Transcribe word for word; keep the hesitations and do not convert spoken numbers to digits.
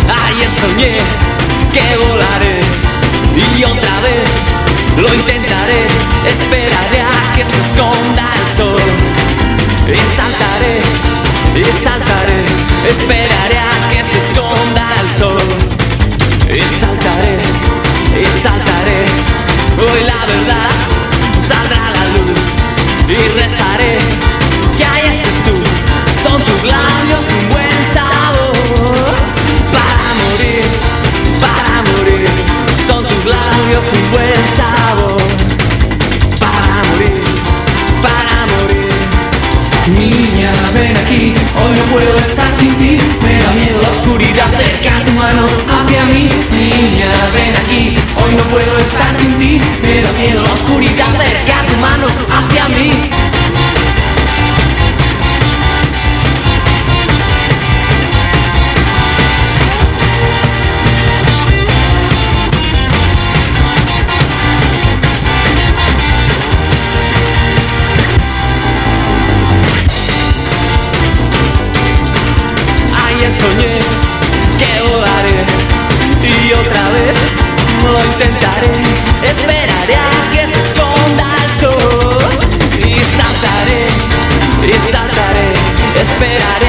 Ayer soñé que volaré y otra vez lo intentaré. Esperaré a que se esconda el sol y saltaré, y saltaré. Esperaré a que se esconda el sol y saltaré, y saltaré. Hoy la verdad saldrá a la luz y rezaré que ahí estés tú. Son tus labios un buen sabor para morir, para morir. Son tus labios un buen sabor para morir, para morir. Niña, ven aquí, hoy no puedo estar sin ti. Me da miedo la oscuridad, acerca tu mano hacia mí. Niña, ven aquí, hoy no puedo estar sin ti. Me da miedo la oscuridad, acerca tu mano hacia mí. Soñé que volaré y otra vez lo intentaré. Esperaré a que se esconda el sol y saltaré, y saltaré. Esperaré